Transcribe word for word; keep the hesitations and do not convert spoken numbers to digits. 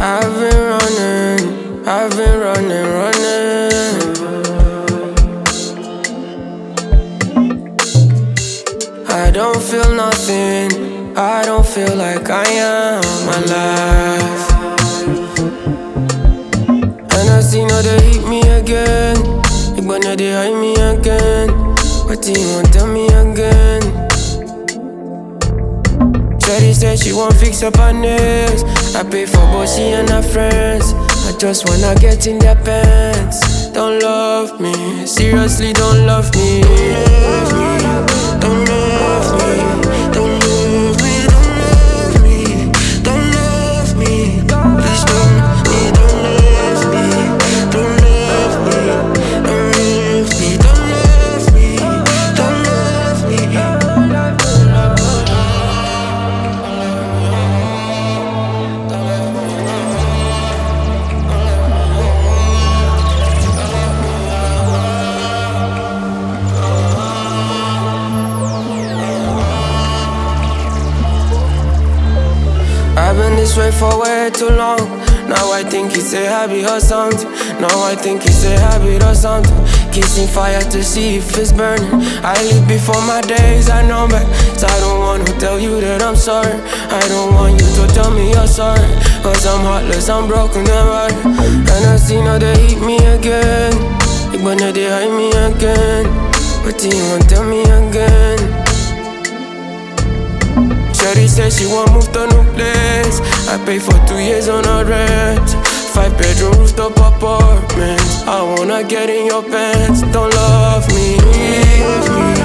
I've been running, I've been running, running. I don't feel nothing, I don't feel like I am alive. And I see now they hit me again. Big banana they hide me again. What do you want, tell me again? Shawty said she won't fix up her nails. I pay for both she and her friends. I just wanna get in their pants. Don't love me, seriously don't love me. Don't love me, don't love me, don't love me, don't love me, don't love me. Please don't me, don't love me, don't love me, don't love me, don't love me, don't love me. I've been this way for way too long. Now I think it's a habit or something. Now I think it's a habit or something. Kissing fire to see if it's burning. I live before my days, I know better. So I don't want to tell you that I'm sorry. I don't want you to tell me you're sorry. Cause I'm heartless, I'm broken and right. And I see now they hit me again. Big banana they hide me again. What do you want, tell me again? Shawty said she won't move to new place. I pay for two years on a rent. Five bedroom rooftop apartment. I wanna get in your pants. Don't love me, leave me.